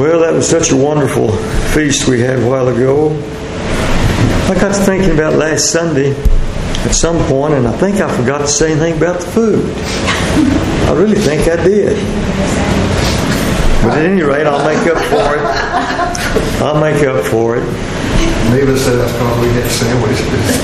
Well, that was such a wonderful feast we had a while ago. I got to thinking about last Sunday at some point, and I think I forgot to say anything about the food. I really think I did. But at any rate, I'll make up for it. I'll make up for it. Neva said that's probably get sandwiches.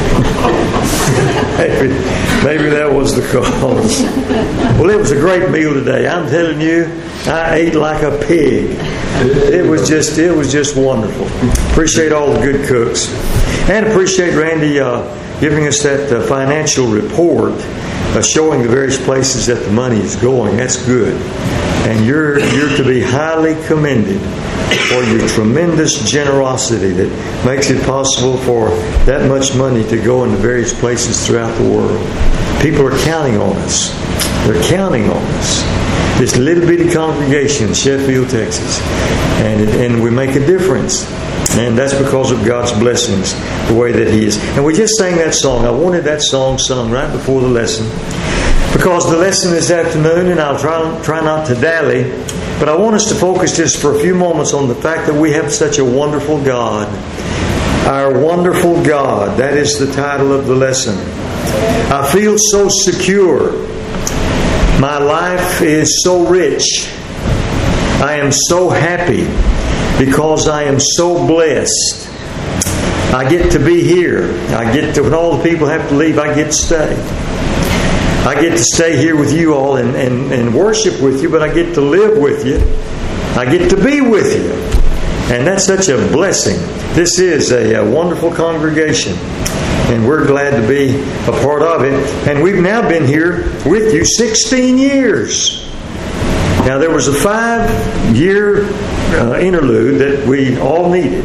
Maybe that was the cause. Well, it was a great meal today. I'm telling you, I ate like a pig. It was just wonderful. Appreciate all the good cooks, and appreciate Randy giving us that financial report showing the various places that the money is going. That's good, and you're to be highly commended for your tremendous generosity that makes it possible for that much money to go into various places throughout the world. People are counting on us. They're counting on us. This little bitty congregation in Sheffield, Texas. And we make a difference. And that's because of God's blessings, the way that He is. And we just sang that song. I wanted that song sung right before the lesson, because the lesson this afternoon, and I'll try not to dally, but I want us to focus just for a few moments on the fact that we have such a wonderful God. Our wonderful God. That is the title of the lesson. I feel so secure. My life is so rich. I am so happy because I am so blessed. I get to be here. I get to, when all the people have to leave, I get to stay. I get to stay here with you all and worship with you, but I get to live with you. I get to be with you. And that's such a blessing. This is a wonderful congregation, and we're glad to be a part of it. And we've now been here with you 16 years. Now, there was a 5-year interlude that we all needed.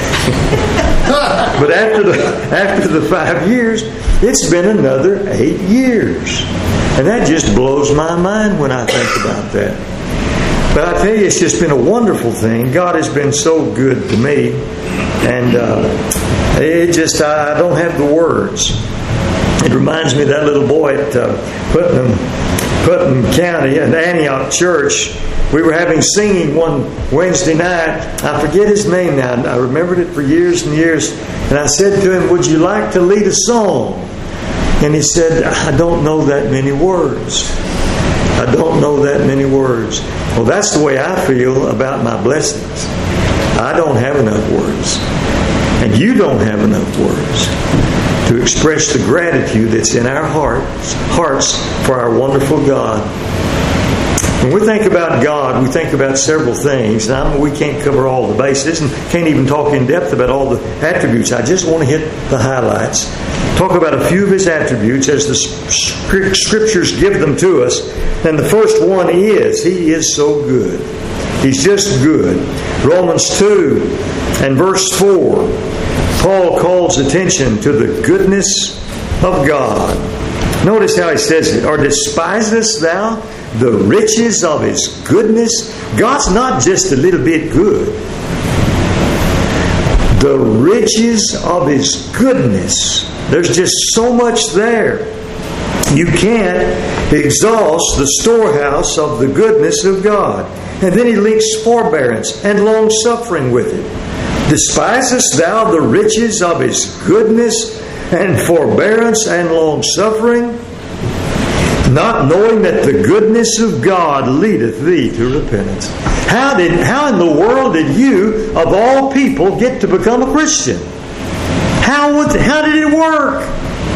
But after the 5 years, it's been another 8 years. And that just blows my mind when I think about that. But I tell you, it's just been a wonderful thing. God has been so good to me. And I don't have the words. It reminds me of that little boy at Putnam County at Antioch Church. We were having singing one Wednesday night. I forget his name now. I remembered it for years and years. And I said to him, "Would you like to lead a song?" And he said, "I don't know that many words. I don't know that many words." Well, that's the way I feel about my blessings. I don't have enough words. And you don't have enough words to express the gratitude that's in our hearts for our wonderful God. When we think about God, we think about several things. Now, we can't cover all the bases and can't even talk in depth about all the attributes. I just want to hit the highlights. Talk about a few of His attributes as the Scriptures give them to us. And the first one is, He is so good. He's just good. Romans 2 and verse 4, Paul calls attention to the goodness of God. Notice how he says it. "Or despisest thou the riches of His goodness?" God's not just a little bit good. The riches of His goodness. There's just so much there. You can't exhaust the storehouse of the goodness of God. And then he links forbearance and long-suffering with it. "Despisest thou the riches of His goodness and forbearance and long-suffering, not knowing that the goodness of God leadeth thee to repentance?" How in the world did you, of all people, get to become a Christian? How did it work?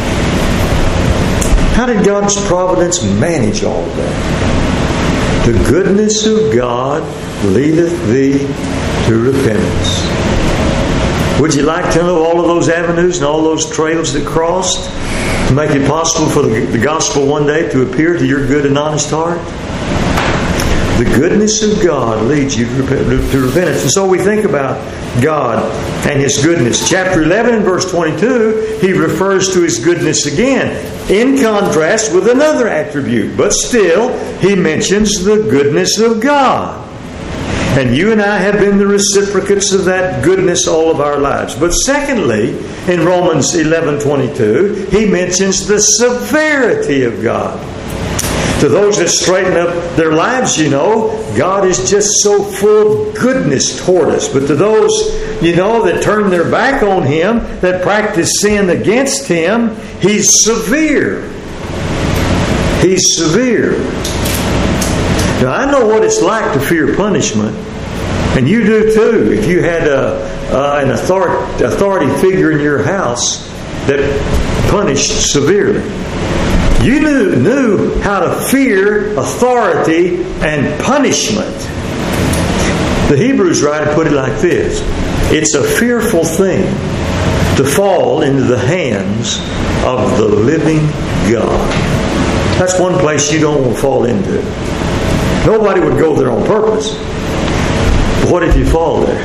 How did God's providence manage all of that? "The goodness of God leadeth thee to repentance." Would you like to know all of those avenues and all those trails that crossed to make it possible for the gospel one day to appear to your good and honest heart? The goodness of God leads you to repentance. And so we think about God and His goodness. Chapter 11 and verse 22, He refers to His goodness again, in contrast with another attribute. But still, He mentions the goodness of God. And you and I have been the reciprocates of that goodness all of our lives. But secondly, in Romans 11:22, He mentions the severity of God. To those that straighten up their lives, God is just so full of goodness toward us. But to those, that turn their back on Him, that practice sin against Him, He's severe. He's severe. Now, I know what it's like to fear punishment. And you do too. If you had an authority figure in your house that punished severely, you knew how to fear authority and punishment. The Hebrews writer put it like this: it's a fearful thing to fall into the hands of the living God. That's one place you don't want to fall into. Nobody would go there on purpose. But what if you fall there?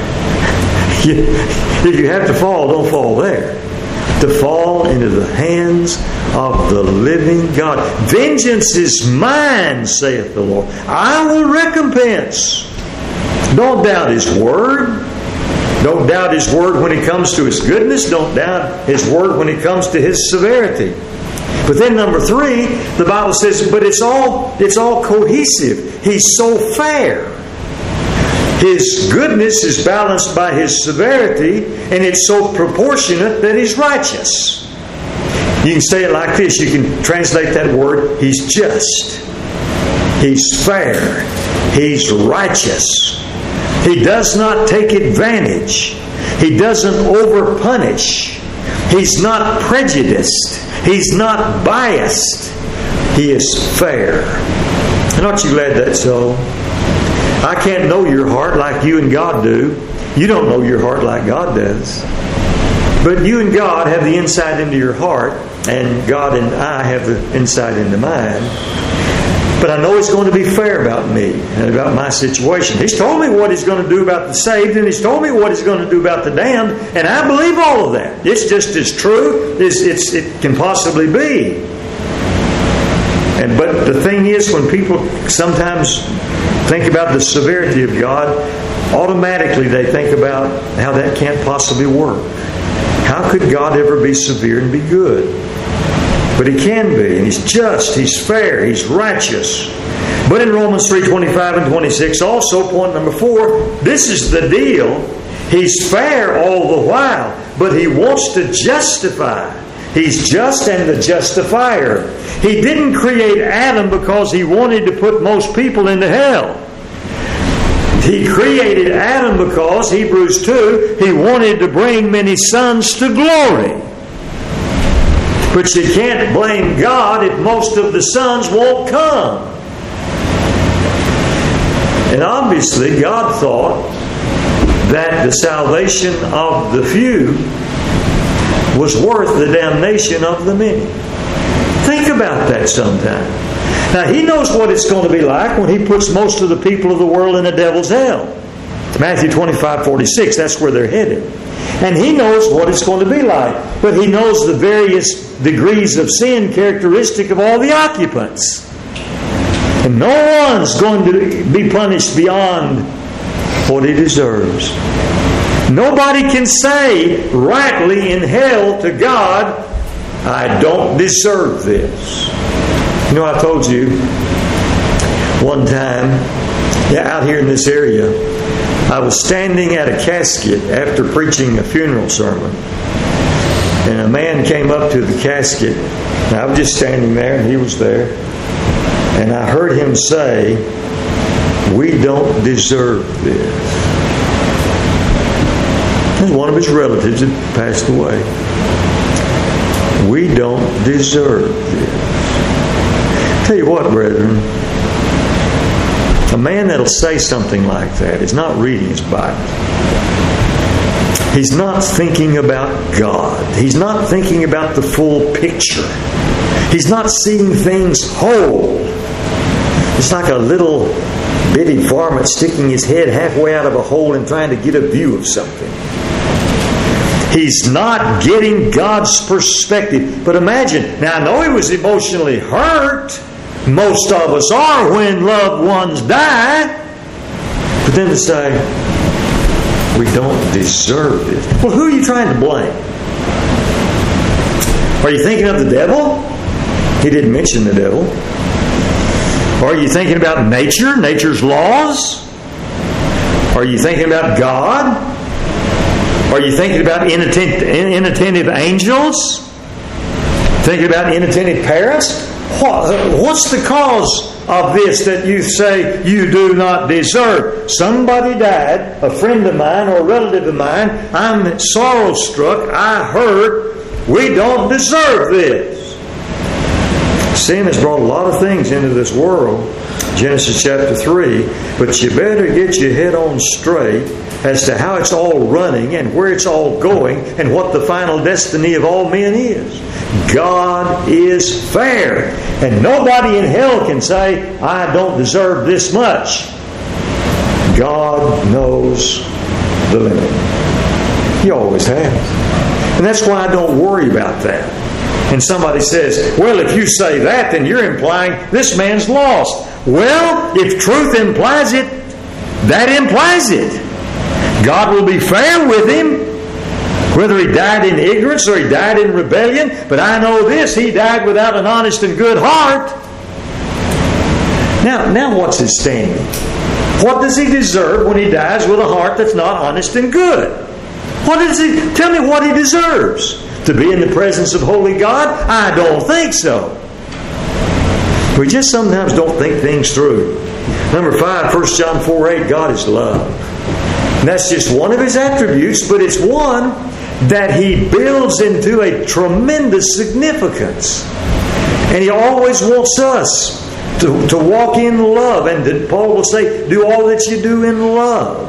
If you have to fall, don't fall there. To fall into the hands of the living God. Vengeance is mine, saith the Lord. I will recompense. Don't doubt His Word. Don't doubt His Word when it comes to His goodness. Don't doubt His Word when it comes to His severity. But then number 3, the Bible says, but it's all cohesive. He's so fair. His goodness is balanced by His severity, and it's so proportionate that He's righteous. You can say it like this. You can translate that word: He's just. He's fair. He's righteous. He does not take advantage. He doesn't overpunish. He's not prejudiced. He's not biased. He is fair. And aren't you glad that's so? I can't know your heart like you and God do. You don't know your heart like God does. But you and God have the insight into your heart, and God and I have the insight into mine. But I know He's going to be fair about me and about my situation. He's told me what He's going to do about the saved, and He's told me what He's going to do about the damned, and I believe all of that. It's just as true as it can possibly be. But the thing is, when people sometimes think about the severity of God, automatically they think about how that can't possibly work. How could God ever be severe and be good? But He can be, and He's just, He's fair, He's righteous. But in Romans 3:25 and 26, also point number 4, this is the deal. He's fair all the while, but He wants to justify. He's just and the justifier. He didn't create Adam because He wanted to put most people into hell. He created Adam because, Hebrews 2, He wanted to bring many sons to glory. But you can't blame God if most of the sons won't come. And obviously God thought that the salvation of the few was worth the damnation of the many. Think about that sometime. Now He knows what it's going to be like when He puts most of the people of the world in the devil's hell. Matthew 25:46, that's where they're headed. And He knows what it's going to be like. But He knows the various degrees of sin characteristic of all the occupants. And no one's going to be punished beyond what he deserves. Nobody can say rightly in hell to God, I don't deserve this. You know, I told you one time, out here in this area, I was standing at a casket after preaching a funeral sermon. And a man came up to the casket. And I was just standing there, and he was there. And I heard him say, we don't deserve this. It was one of his relatives that passed away. We don't deserve this. Tell you what, brethren, a man that'll say something like that is not reading his Bible. He's not thinking about God. He's not thinking about the full picture. He's not seeing things whole. It's like a little bitty varmint sticking his head halfway out of a hole and trying to get a view of something. He's not getting God's perspective. But imagine, now I know he was emotionally hurt. Most of us are when loved ones die. But then to say, we don't deserve it. Well, who are you trying to blame? Are you thinking of the devil? He didn't mention the devil. Are you thinking about nature, nature's laws? Are you thinking about God? Are you thinking about inattentive angels? Thinking about inattentive parents? What's the cause of this that you say you do not deserve? Somebody died, a friend of mine or a relative of mine. I'm sorrow-struck. I heard we don't deserve this. Sin has brought a lot of things into this world, Genesis chapter 3, but you better get your head on straight as to how it's all running and where it's all going and what the final destiny of all men is. God is fair, and nobody in hell can say, I don't deserve this much. God knows the limit. He always has. And that's why I don't worry about that. And somebody says, well, if you say that, then you're implying this man's lost. Well, if truth implies it, that implies it. God will be fair with him, whether he died in ignorance or he died in rebellion. But I know this, he died without an honest and good heart. Now what's his standing? What does he deserve when he dies with a heart that's not honest and good? What does he? Tell me what he deserves. To be in the presence of holy God? I don't think so. We just sometimes don't think things through. Number 5, 1 John 4:8, God is love. And that's just one of his attributes, but it's one that he builds into a tremendous significance. And he always wants us to walk in love. And Paul will say, do all that you do in love.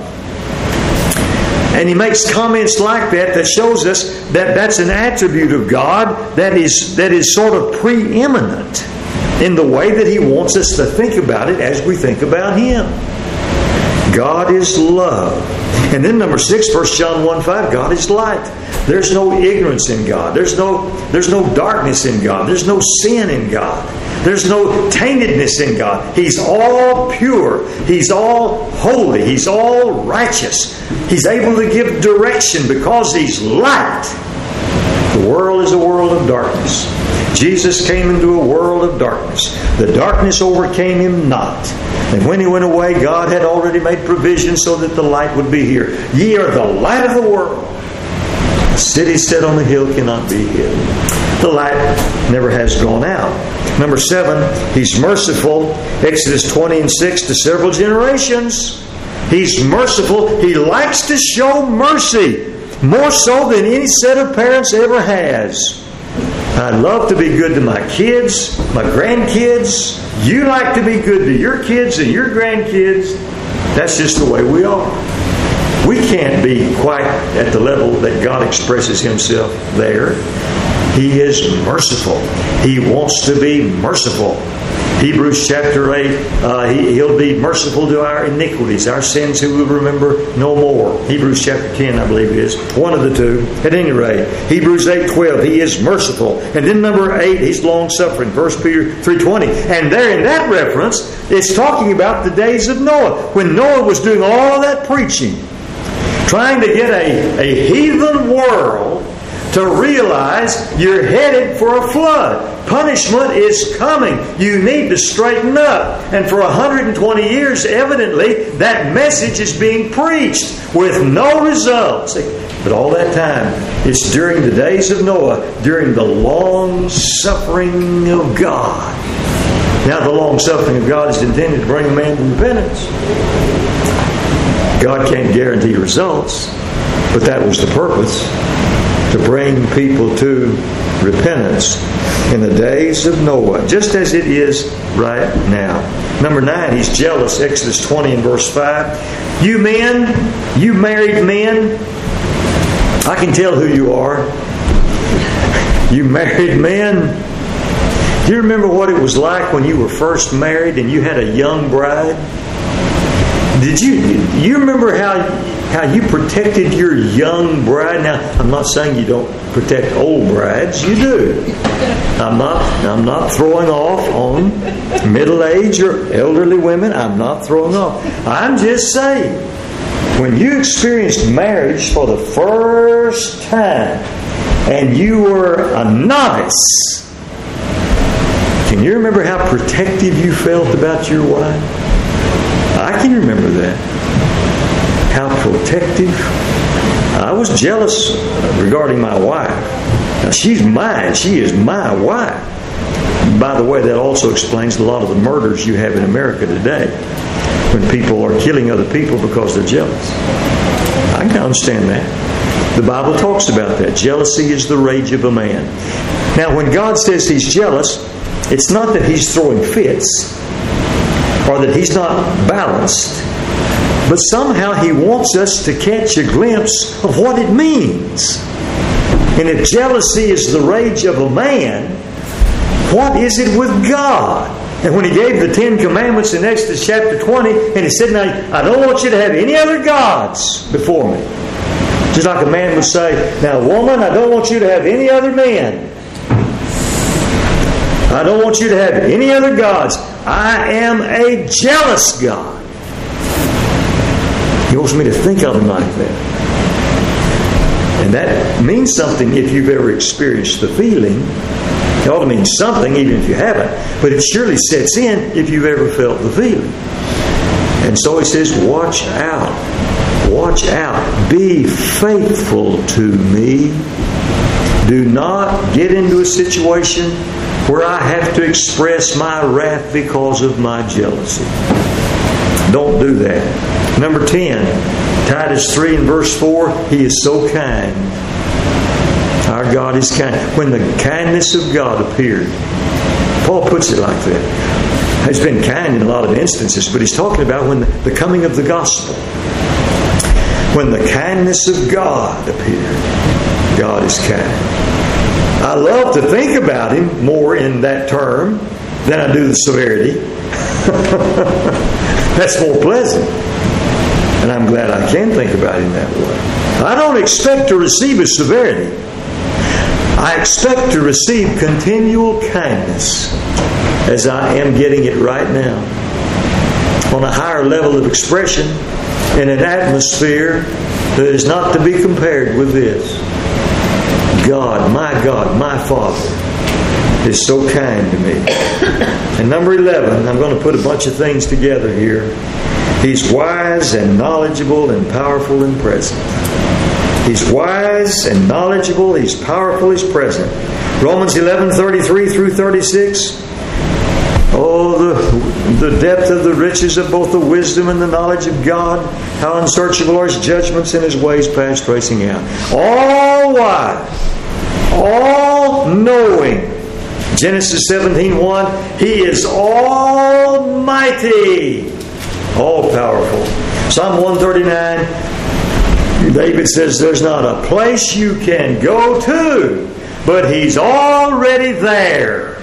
And he makes comments like that shows us that that's an attribute of God that is sort of preeminent in the way that he wants us to think about it as we think about him. God is love. And then number 6, 1 John 1:5, God is light. There's no ignorance in God. There's no darkness in God. There's no sin in God. There's no taintedness in God. He's all pure. He's all holy. He's all righteous. He's able to give direction because He's light. The world is a world of darkness. Jesus came into a world of darkness. The darkness overcame Him not. And when He went away, God had already made provision so that the light would be here. Ye are the light of the world. A city set on the hill cannot be hid. The light never has gone out. Number 7, He's merciful. Exodus 20:6, to several generations. He's merciful. He likes to show mercy. More so than any set of parents ever has. I love to be good to my kids, my grandkids. You like to be good to your kids and your grandkids. That's just the way we are. We can't be quite at the level that God expresses Himself there. He is merciful. He wants to be merciful. Hebrews chapter 8, He'll be merciful to our iniquities. Our sins He will remember no more. Hebrews chapter 10, I believe it is. One of the two. At any rate, Hebrews 8:12, He is merciful. And then number 8, He's long-suffering. 1 Peter 3:20. And there in that reference, it's talking about the days of Noah. When Noah was doing all that preaching, trying to get a heathen world to realize you're headed for a flood. Punishment is coming. You need to straighten up. And for 120 years, evidently, that message is being preached with no results. But all that time, it's during the days of Noah, during the long suffering of God. Now, the long suffering of God is intended to bring a man to repentance. God can't guarantee results, but that was the purpose, to bring people to repentance in the days of Noah, just as it is right now. Number 9, He's jealous. Exodus 20 and verse 5. You men, you married men, I can tell who you are. You married men. Do you remember what it was like when you were first married and you had a young bride? Did you remember how you protected your young bride? Now, I'm not saying you don't protect old brides. You do. I'm not throwing off on middle-aged or elderly women. I'm not throwing off. I'm just saying, when you experienced marriage for the first time and you were a novice, Can you remember how protective you felt about your wife? I can remember that. How protective. I was jealous regarding my wife. Now, she's mine. She is my wife. By the way, that also explains a lot of the murders you have in America today, when people are killing other people because they're jealous. I can understand that. The Bible talks about that. Jealousy is the rage of a man. Now, when God says He's jealous, it's not that He's throwing fits or that He's not balanced, but somehow He wants us to catch a glimpse of what it means. And if jealousy is the rage of a man, what is it with God? And when He gave the 10 Commandments in Exodus chapter 20, and He said, now, I don't want you to have any other gods before me. Just like a man would say, now, woman, I don't want you to have any other men. I don't want you to have any other gods. I am a jealous God. He wants me to think of Him like that. And that means something if you've ever experienced the feeling. It ought to mean something even if you haven't. But it surely sets in if you've ever felt the feeling. And so He says, watch out. Watch out. Be faithful to me. Do not get into a situation where I have to express my wrath because of my jealousy. Don't do that. Number 10, Titus 3 and verse 4, He is so kind. Our God is kind. When the kindness of God appeared, Paul puts it like that. He's been kind in a lot of instances, but he's talking about when the coming of the gospel. When the kindness of God appeared, God is kind. I love to think about Him more in that term than I do the severity. That's more pleasant. And I'm glad I can think about Him that way. I don't expect to receive His severity. I expect to receive continual kindness as I am getting it right now. On a higher level of expression, in an atmosphere that is not to be compared with this. God, my Father is so kind to me. And number 11, I'm going to put a bunch of things together here. He's wise and knowledgeable and powerful and present. He's wise and knowledgeable. He's powerful. He's present. Romans 11:33 through 36. Oh, the depth of the riches of both the wisdom and the knowledge of God. How unsearchable are His judgments and His ways past tracing out. All wise. All knowing. Genesis 17:1. He is almighty. All powerful. Psalm 139. David says there's not a place you can go to, but He's already there.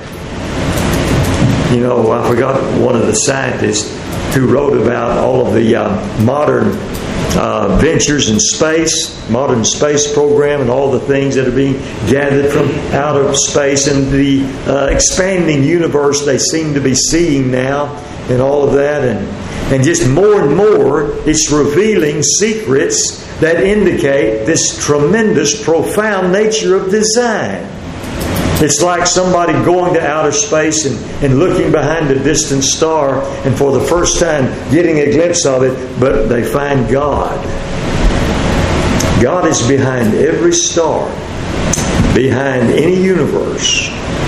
You know, I forgot one of the scientists who wrote about all of the modern ventures in space, modern space program, and all the things that are being gathered from out of space and the expanding universe they seem to be seeing now, and all of that, and just more and more it's revealing secrets that indicate this tremendous, profound nature of design. It's like somebody going to outer space and looking behind a distant star and for the first time getting a glimpse of it, but they find God. God is behind every star, behind any universe.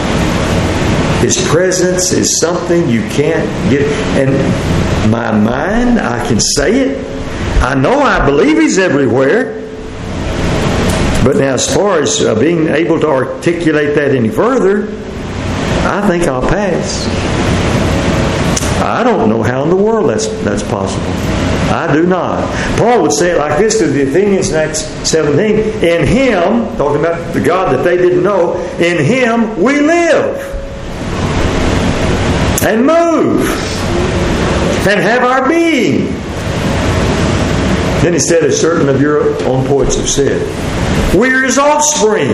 His presence is something you can't get. And my mind, I can say it. I know I believe He's everywhere. But now as far as being able to articulate that any further, I think I'll pass. I don't know how in the world that's possible. I do not. Paul would say it like this to the Athenians in Acts 17. In Him, talking about the God that they didn't know, in Him we live and move and have our being. Then he said, as certain of your own poets have said, we're His offspring.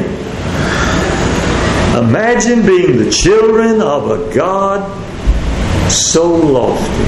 Imagine being the children of a God so lofty.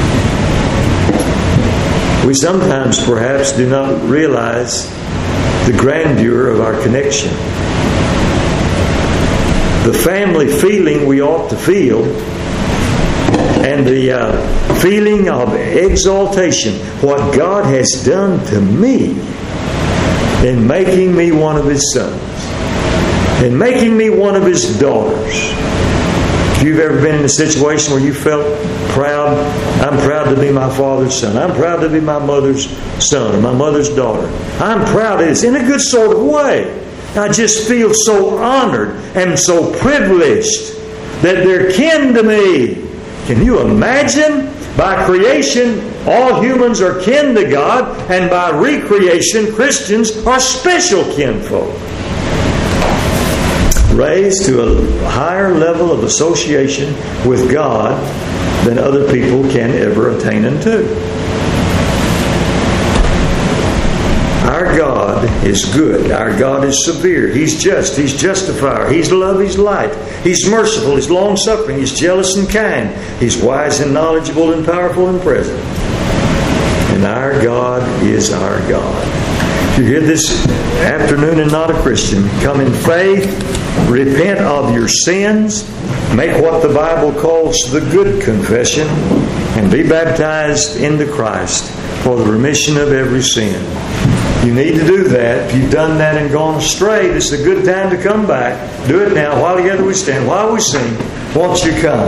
We sometimes perhaps do not realize the grandeur of our connection. the family feeling we ought to feel, and the feeling of exaltation, what God has done to me in making me one of His sons, in making me one of His daughters. If you've ever been in a situation where you felt proud, I'm proud to be my father's son, I'm proud to be my mother's son, or my mother's daughter. I'm proud of this in a good sort of way. I just feel so honored and so privileged that they're kin to me. Can you imagine? By creation, all humans are kin to God, and by recreation, Christians are special kinfolk, raised to a higher level of association with God than other people can ever attain unto. Our God is good. Our God is severe. He's just. He's justifier. He's love. He's light. He's merciful. He's long-suffering. He's jealous and kind. He's wise and knowledgeable and powerful and present. And our God is our God. If you're here this afternoon and not a Christian, come in faith, repent of your sins, make what the Bible calls the good confession, and be baptized into Christ for the remission of every sin. You need to do that. If you've done that and gone astray, this is a good time to come back. Do it now. While together we stand, while we sing, won't you come?